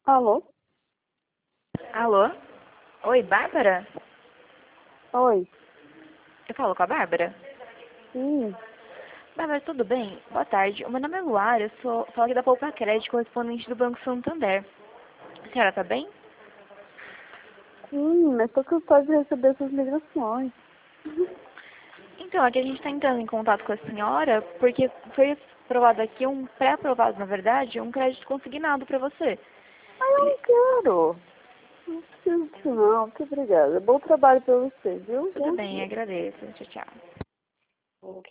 Alô? Alô? Oi, Bárbara? Oi. Eu falo com a Bárbara? Sim. Bárbara, tudo bem? Boa tarde. O meu nome é Luara, falo aqui da Poupa Crédito, correspondente do Banco Santander. A senhora tá bem? Sim, mas tô cansada de receber essas ligações. Então, aqui a gente está entrando em contato com a senhora porque foi aprovado aqui, pré-aprovado, na verdade, um crédito consignado para você. Ah, eu não quero. Não preciso disso não. Muito obrigada. Bom trabalho pra você, viu? Tudo Bom bem, dia. agradeço. Tchau, tchau.